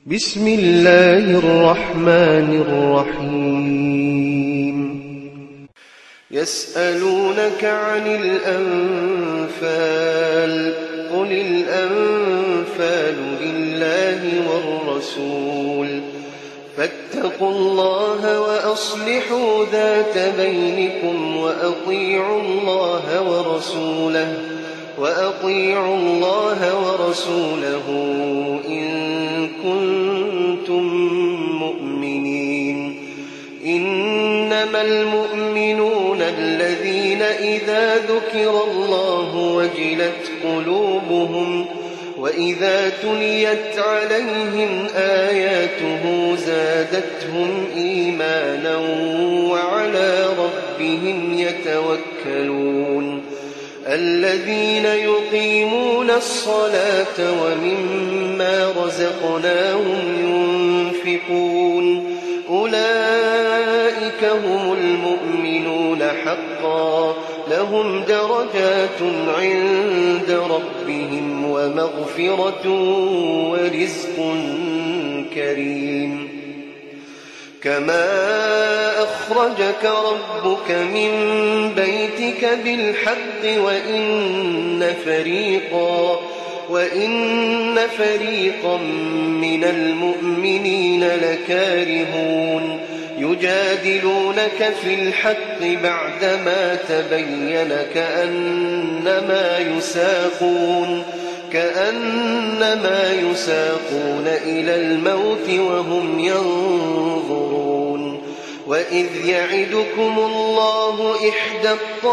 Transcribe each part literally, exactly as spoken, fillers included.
بسم الله الرحمن الرحيم. يسألونك عن الأنفال قل الأنفال لله والرسول فاتقوا الله وأصلحوا ذات بينكم وأطيعوا الله ورسوله وأطيعوا الله ورسوله إن كنتم مؤمنين. إنما المؤمنون الذين إذا ذكر الله وجلت قلوبهم وإذا تليت عليهم آياته زادتهم إيمانا وعلى ربهم يتوكلون. الذين يقيمون الصلاة ومما رزقناهم ينفقون أولئك هم المؤمنون حقا لهم درجات عند ربهم ومغفرة ورزق كريم. كما أخرجك ربك من بيتك بالحق وإن فريقا وإن فريقا من المؤمنين لكارهون يجادلونك في الحق بعدما تبين كأنما يساقون كأنما يساقون إلى الموت وهم ينظرون. وإذ يعدكم الله إحدى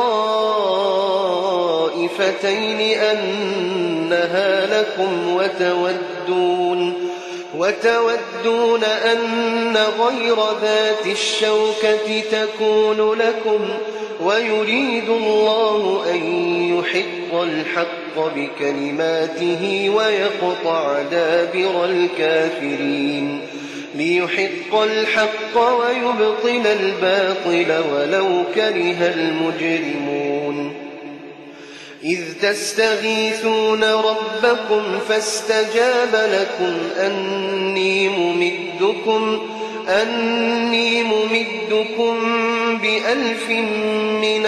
الطائفتين أنها لكم وتودون وتودون أن غير ذات الشوكة تكون لكم ويريد الله أن يحق الحق بكلماته ويقطع دابر الكافرين ليحق الحق ويبطل الباطل ولو كره المجرمون. إذ تستغيثون ربكم فاستجاب لكم أني ممدكم أني ممدكم بألف من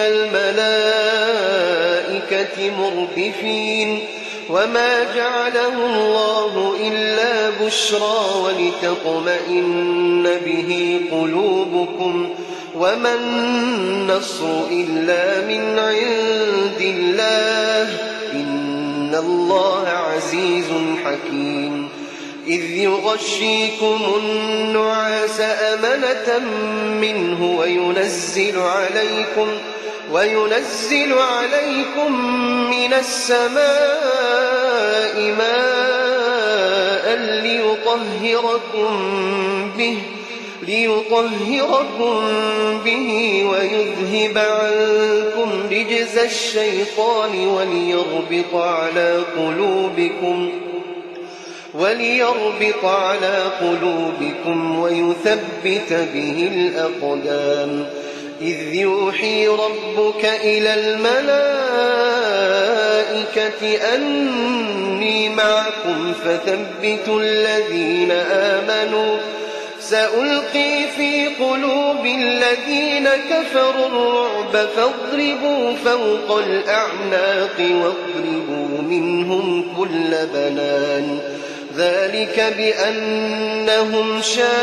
الملائكة مردفين. وما جعله الله إلا بشرى ولتطمئن به قلوبكم وما النصر إلا من عند الله إن الله عزيز حكيم. إذ يغشيكم النعاس أمنة منه وينزل عليكم وينزل عليكم من السماء ماء ليطهركم به ليطهركم به ويذهب عنكم رجز الشيطان وليربط على قلوبكم وليربط على قلوبكم ويثبت به الأقدام. إذ يوحي ربك إلى الملائكة أني معكم فثبتوا الذين آمنوا سألقي في قلوب الذين كفروا الرعب فاضربوا فوق الأعناق واضربوا منهم كل بنان ذلك بأنهم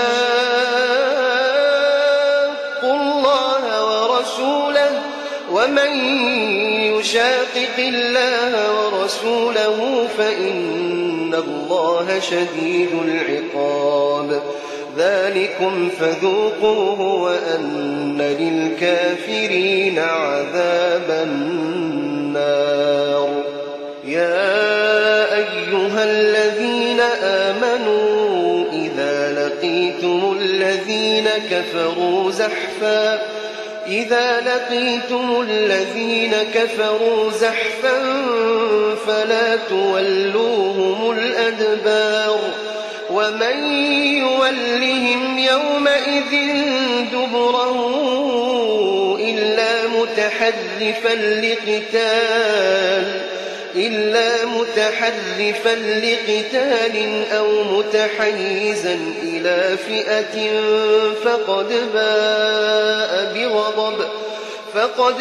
شاقوا الله ورسوله ومن يشاقق الله ورسوله فإن الله شديد العقاب. ذلكم فذوقوه وأن للكافرين عذاب النار. يا أيها الذين آمنوا إذا لقيتم الذين كفروا زحفا إذا لقيتم الذين كفروا زحفا فلا تولوهم الأدبار ومن يولهم يومئذ دبره إلا متحرفا لقتال إلا متحرفا لقتال أو متحيزا إلى فئة فقد باء بغضب فقد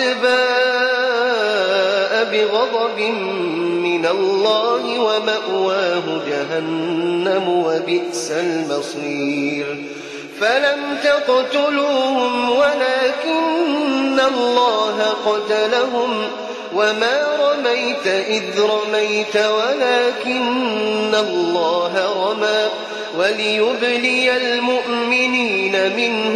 باء بغضب من الله ومأواه جهنم وبئس المصير فلم تقتلوهم ولكن الله قتلهم وما رميت إذ رميت ولكن الله رمى وليبلي المؤمنين منه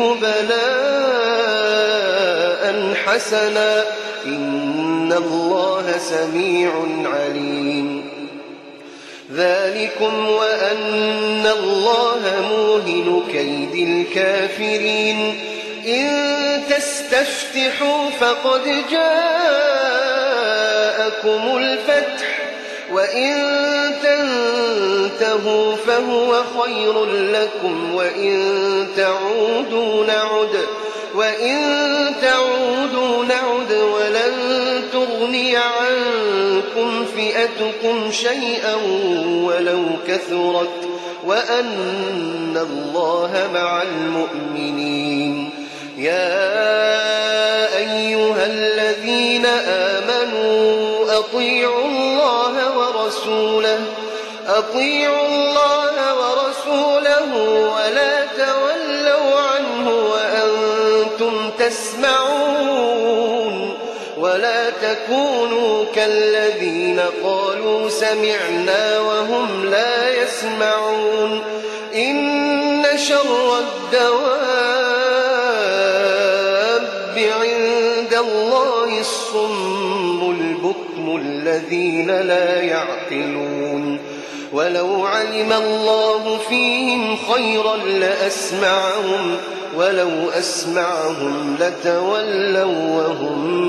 بلاء حسنا إن الله سميع عليم ذلكم وأن الله موهن كيد الكافرين إن تستفتحوا فقد جاءكم الفتح وإن تنتهوا فهو خير لكم وإن تعودوا نعد وإن تعودوا نعد ولن تغني عنكم فئتكم شيئا ولو كثرت وأن الله مع المؤمنين يا أيها الذين آمنوا أطيعوا الله ورسوله أطيعوا الله ورسوله ولا تولوا عنه وأنتم تسمعون ولا تكونوا كالذين قالوا سمعنا وهم لا يسمعون إن شر الدواب عند الله الصم البكم الذين لا يعقلون ولو علم الله فيهم خيرا لأسمعهم ولو أسمعهم لتولوا وهم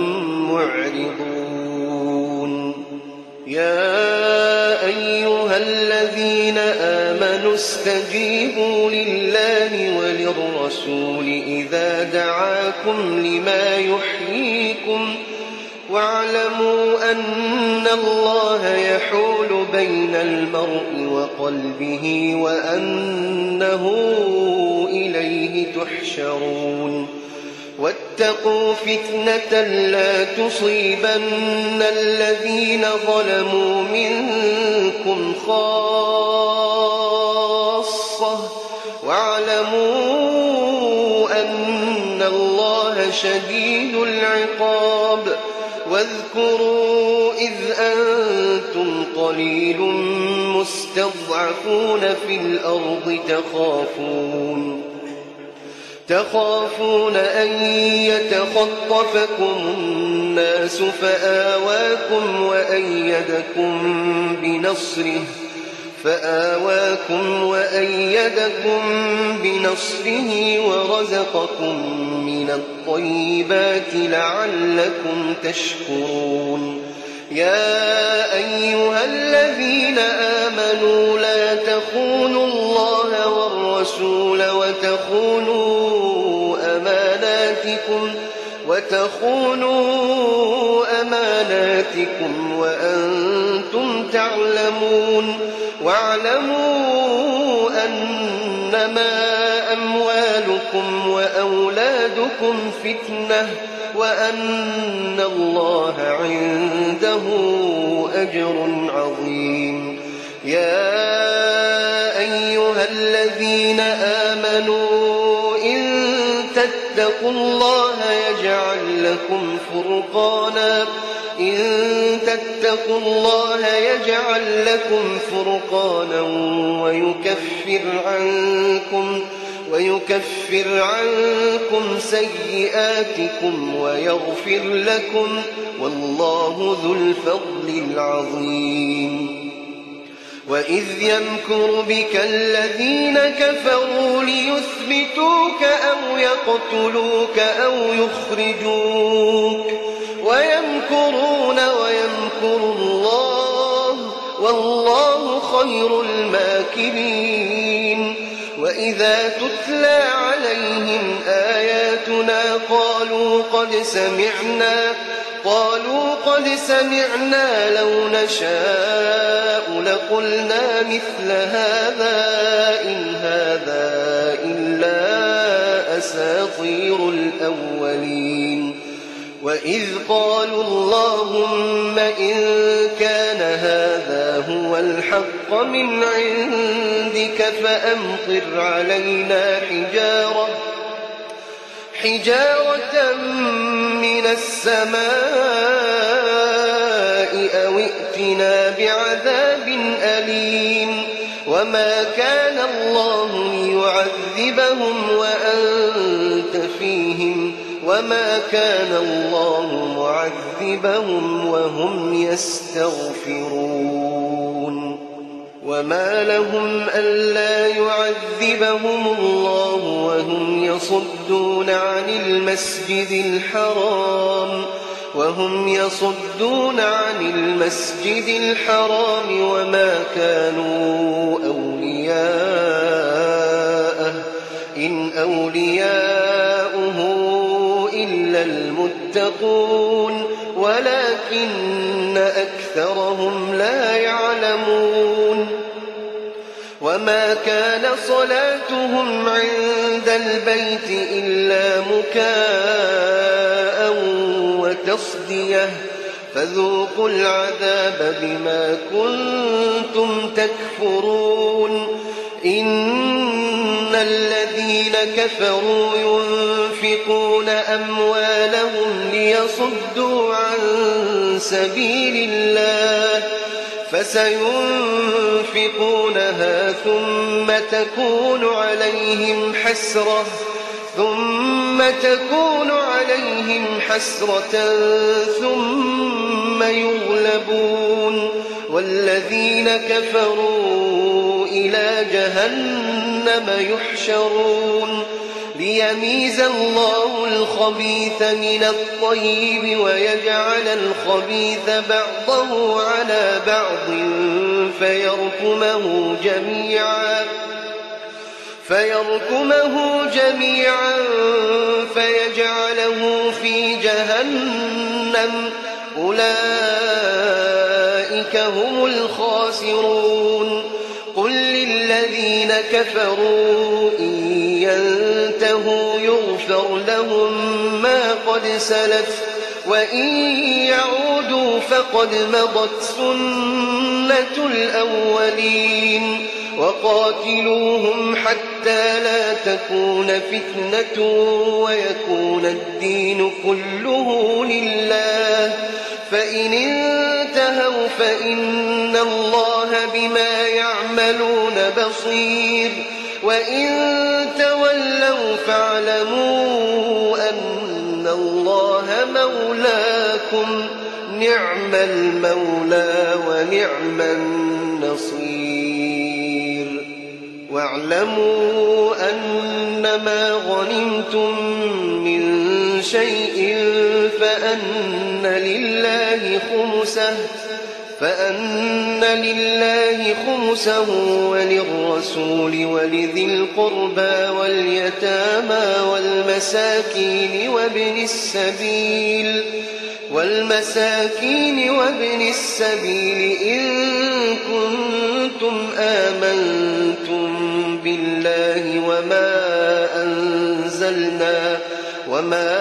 معرضون يا أيها الذين آمنوا استجيبوا لله وللرسول إذا دعاكم لما يحييكم واعلموا أن الله يحول بين المرء وقلبه وأنه إليه تحشرون واتقوا فتنة لا تصيبن الذين ظلموا منكم خاصة واعلموا أن الله شديد العقاب واذكروا إذ أنتم قليل مستضعفون في الأرض تخافون تخافون أن يتخطفكم الناس فآواكم وأيدكم بنصره فآواكم وأيدكم بنصره ورزقكم من الطيبات لعلكم تشكرون يا أيها الذين آمنوا لا تخونوا الله والرسول وتخونوا أماناتكم وتخونوا أماناتكم وأنتم تعلمون واعلموا أنما أموالكم وأولادكم فتنة وأن الله عنده أجر عظيم يا أيها الذين آمنوا إن تتقوا الله يجعل لكم فرقانا إن تتقوا الله يجعل لكم فرقانا ويكفر عنكم ويكفر عنكم سيئاتكم ويغفر لكم والله ذو الفضل العظيم وإذ يمكر بك الذين كفروا ليثبتوك أو يقتلوك أو يخرجوك ويمكرون ويمكر الله والله خير الماكرين وإذا تتلى عليهم آياتنا قالوا قد سمعنا قالوا قد سمعنا لو نشاء لقلنا مثل هذا إن هذا إلا أساطير الأولين وإذ قالوا اللهم إن كان هذا هو الحق من عندك فأمطر علينا حجارة حجارة من السماء أو ائتنا بعذاب أليم وما كان الله ليعذبهم وأنت فيهم وما كان الله معذبهم وهم يستغفرون وما لهم ألا يعذبهم الله وهم يصدون عن المسجد الحرام وهم يصدون عن المسجد الحرام وما كانوا أولياءه إن أولياؤه إلا المتقون ولكن أكثرهم لا يعلمون وما كان صلاتهم عند البيت إلا مكاء وتصدية فذوقوا العذاب بما كنتم تكفرون إن الذين كفروا ينفقون أموالهم ليصدوا عن سبيل الله فسينفقونها ثم تكون عليهم حسرة ثم تكون عليهم حسرة ثم يغلبون والذين كفروا إلى جهنم يحشرون ليميز الله الخبيث من الطيب ويجعل الخبيث بعضه على بعض فيركمه جميعا فيركمه جميعا فيجعله في جهنم أولئك هم الخاسرون قل للذين كفروا إن ينتهوا يغفر لهم ما قد سلف وإن يعودوا فقد مضت سنة الأولين وقاتلوهم حتى لا تكون فتنة ويكون الدين كله لله فإن انتهوا فإن الله بما يعملون بصير وإن تولوا فاعلموا أن الله مولاكم نعم المولى ونعم النصير واعلموا أنما غنمتم من شيء فأن لله خمسه فأن لله خمسه وللرسول ولذي القربى واليتامى والمساكين وابن السبيل والمساكين وابن السبيل إن كنتم آمنتم بالله وما أنزلنا وما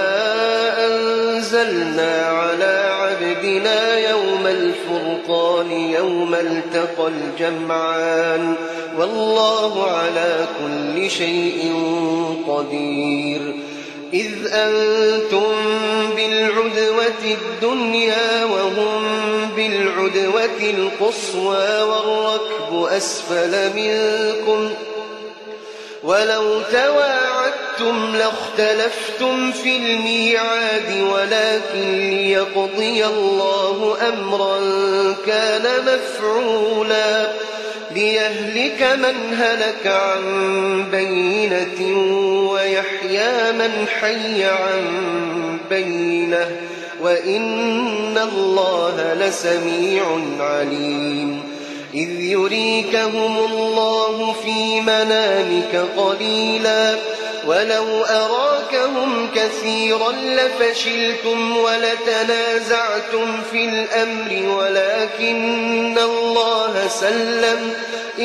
أنزلنا على عبدنا يوم الفرقان يوم التقى الجمعان والله على كل شيء قدير إذ أنتم بالعدوة الدنيا وهم بالعدوة القصوى والركب أسفل منكم ولو تواعدتم لاختلفتم في الميعاد ولكن ليقضي الله أمرا كان مفعولا ليهلك من هلك عن بينة ويحيى من حي عن بينة وإن الله لسميع عليم إذ يريكهم الله في منامك قليلا ولو أراكهم كثيرا لفشلتم ولتنازعتم في الأمر ولكن الله سلم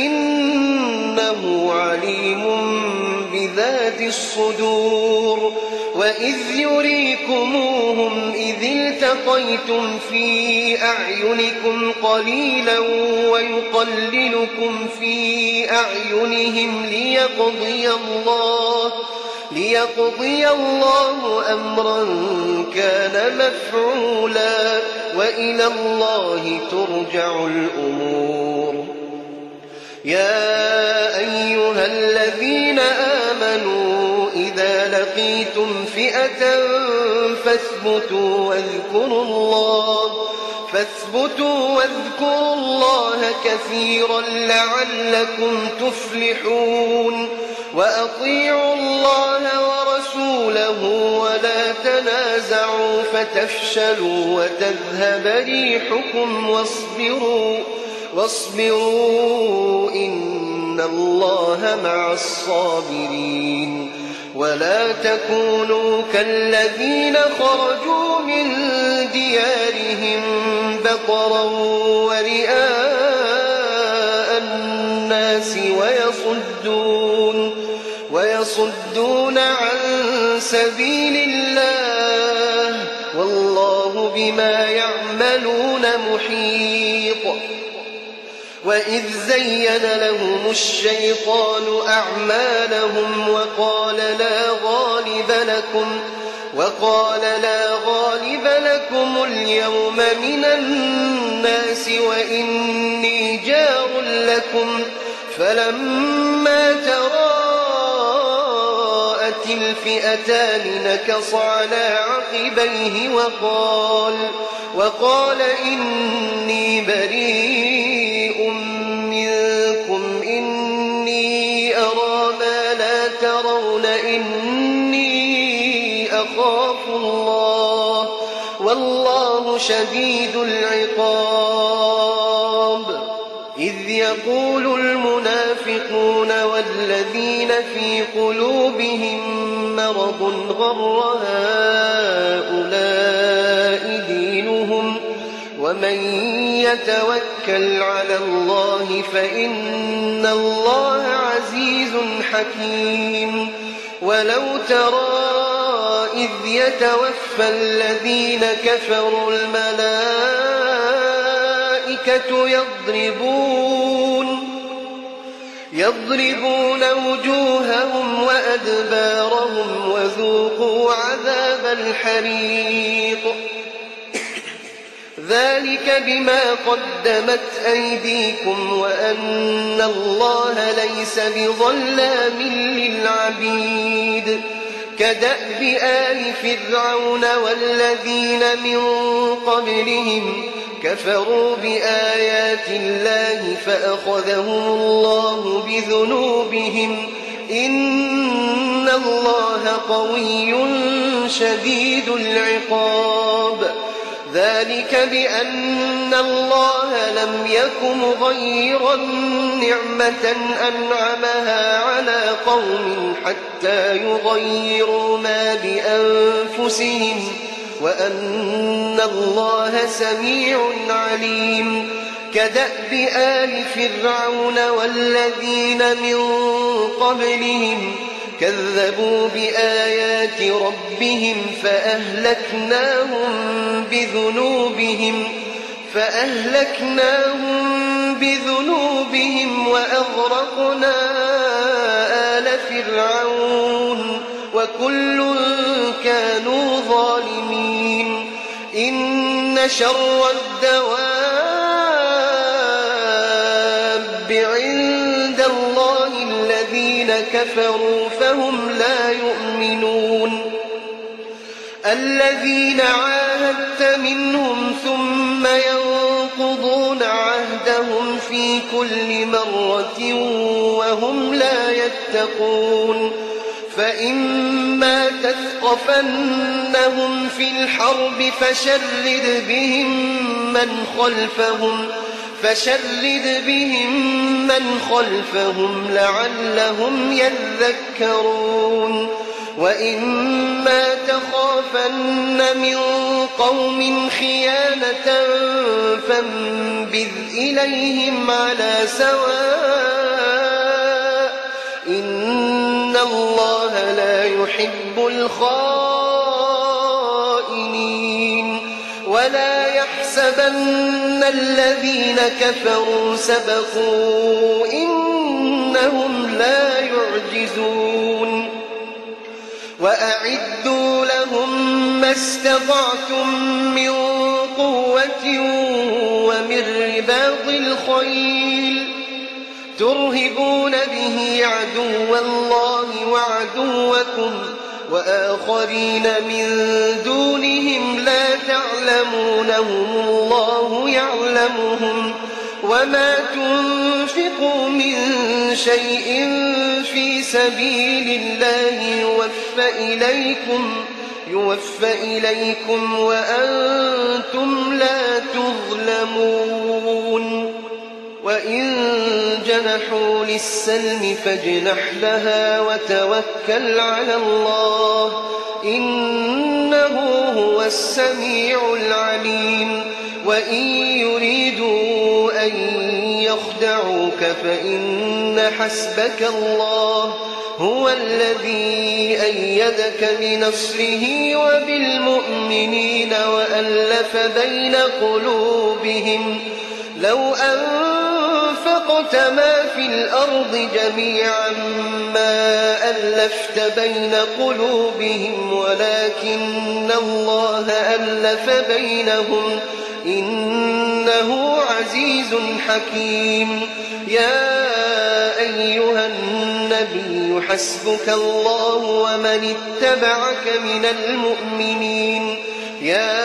إنه عليم بذات الصدور وإذ يريكموهم إذ التقيتم في أعينكم قليلا ويقللكم في أعينهم ليقضي الله ليقضي الله أمرا كان مفعولا وإلى الله ترجع الأمور يا أيها الذين آمنوا إذا لقيتم فئة فاثبتوا واذكروا الله فاثبتوا واذكروا الله كثيرا لعلكم تفلحون وأطيعوا الله ورسوله ولا تنازعوا فتفشلوا وتذهب ريحكم واصبروا واصبروا إن الله مع الصابرين ولا تكونوا كالذين خرجوا من ديارهم بطرا ورئاء الناس ويصدون ويصدون عن سبيل الله والله بما يعملون محيط وإذ زين لهم الشيطان أعمالهم وقال لا غالب لكم وقال لا غالب لكم اليوم من الناس وإني جار لكم فلما تراءت الفئتان نكص على عقبيه وقال وقال إني بريء منكم إني أرى ما لا ترون إني أخاف الله والله شديد العقاب إذ يقول المنافقون والذين في قلوبهم مرض غر هؤلاء دينهم ومن يتوكل على الله فإن الله عزيز حكيم ولو ترى إذ يتوفى الذين كفروا الملائكة يضربون يضربون وجوههم وأدبارهم وذوقوا عذاب الحريق ذلك بما قدمت أيديكم وأن الله ليس بظلام للعبيد كدأب آل فرعون والذين من قبلهم كفروا بآيات الله فأخذهم الله بذنوبهم إن الله قوي شديد العقاب ذلك بأن الله لم يك مغيرا نعمة أنعمها على قوم حتى يغيروا ما بأنفسهم وأن الله سميع عليم كدأب آل فرعون والذين من قبلهم كذبوا بآيات ربهم فأهلكناهم بذنوبهم فأهلكناهم بذنوبهم وأغرقنا آل فرعون وكل كانوا ظالمين إن شر الدواب عند الله الذين كفروا فهم لا يؤمنون الذين عاهدت منهم ثم ينقضون عهدهم في كل مرة وهم لا يتقون فإما تثقفنهم في الحرب فشرد بهم من خلفهم فشرد بهم من خلفهم لعلهم يذكرون وإما تخافن من قوم خيانة فانبذ إليهم على سواء إن الله لا يحب الخائنين ولا يحسبن الذين كفروا سبقوا إنهم لا يعجزون وأعدوا لهم ما استطعتم من قوة ومن رباط الخيل ترهبون به عدو الله وعدوكم وآخرين من دونهم لا تعلمونهم الله يعلمهم وما تنفقوا من شيء في سبيل الله يوفى إليكم, يوفى إليكم وأنتم لا تظلمون وإن جنحوا للسلم فاجنح لها وتوكل على الله إنه هو السميع العليم وإن يريدوا أن يخدعوك فإن حسبك الله هو الذي أيدك بنصره وبالمؤمنين وألف بين قلوبهم لو أنفقت ما في الأرض جميعا ما ألفت بين قلوبهم ولكن الله ألف بينهم إنه عزيز حكيم يا أيها النبي حسبك الله ومن اتبعك من المؤمنين يا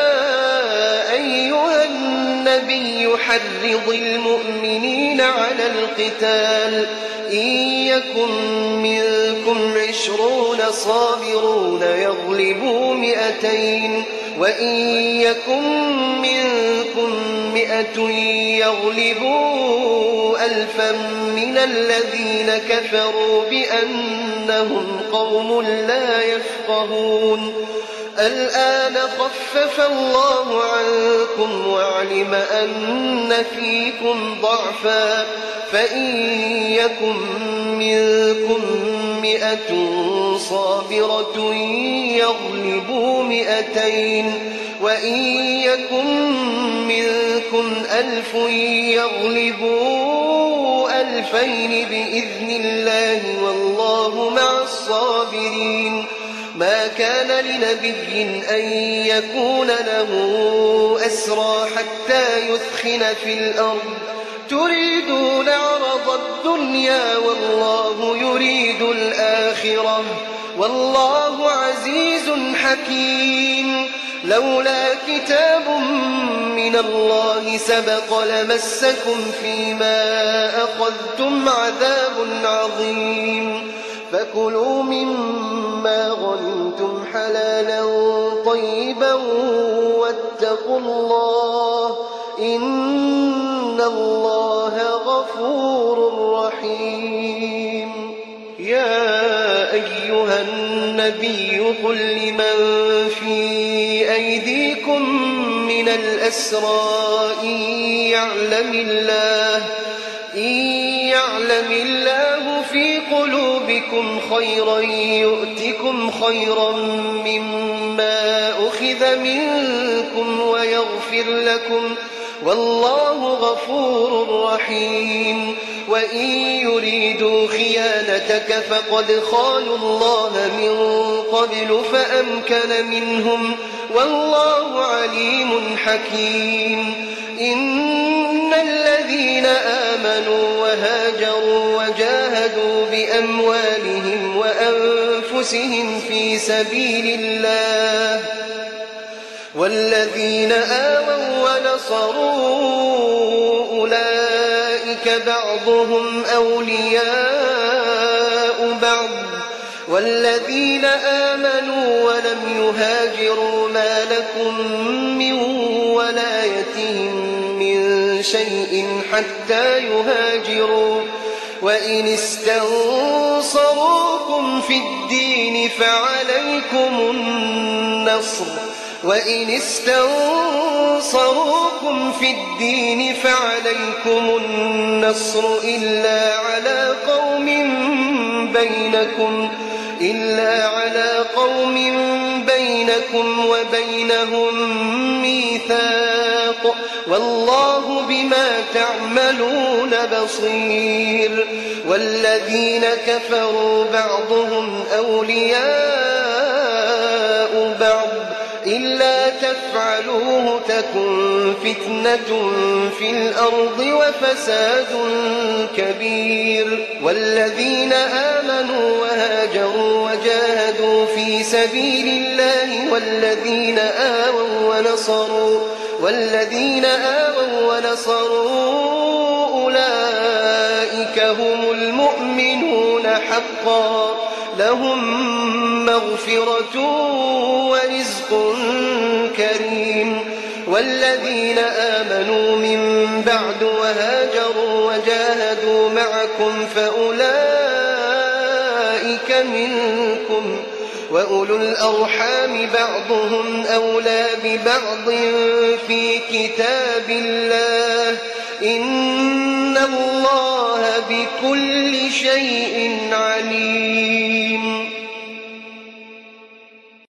أيها النبي حرض المؤمنين على القتال إن يكن منكم عشرون صابرون يغلبوا مئتين وإن يكن منكم مئة يغلبوا ألفا من الذين كفروا بأنهم قوم لا يفقهون الآن خفف الله عنكم وعلم أن فيكم ضعفا فإن يكن منكم مئة صابرة يغلبوا مئتين وإن يكن منكم ألف يغلبوا ألفين بإذن الله والله مع الصابرين ما كان لنبي أن يكون له أسرى حتى يثخن في الأرض تريدون عرض الدنيا والله يريد الآخرة والله عزيز حكيم لولا كتاب من الله سبق لمسكم فيما أخذتم عذاب عظيم فكلوا مما غنمتم حلالا طيبا واتقوا الله إن الله غفور رحيم يا أيها النبي قل لمن في أيديكم من الأسرى إن يعلم الله إن يعلم الله في قلوبكم خيرا يؤتكم خيرا مما أخذ منكم ويغفر لكم والله غفور رحيم وإن يريدوا خيانتك فقد خانوا الله من قبل فأمكن منهم والله عليم حكيم إن الذين آمنوا وهاجروا وجاهدوا بأموالهم وأنفسهم في سبيل الله والذين آووا ونصروا أولئك بعضهم أولياء بعض والذين آمنوا ولم يهاجروا ما لكم من ولايتهم من شيء حتى يهاجروا وإن استنصروكم في الدين فعليكم النصر وإن استنصروكم في الدين فعليكم النصر إلا على قوم بينكم إلا على قوم بينكم وبينهم ميثاق والله بما تعملون بصير والذين كفروا بعضهم أولياء بعض إلا تفعلوه تكن فتنة في الأرض وفساد كبير والذين آمنوا وهاجروا وجاهدوا في سبيل الله والذين آووا ونصروا والذين آووا ونصروا أولئك هم المؤمنون حقا لهم مغفرة ورزق كريم والذين آمنوا من بعد وهاجروا وجاهدوا معكم فأولئك منكم وأولو الأرحام بعضهم أولى ببعض في كتاب الله إن الله بكل شيء عليم.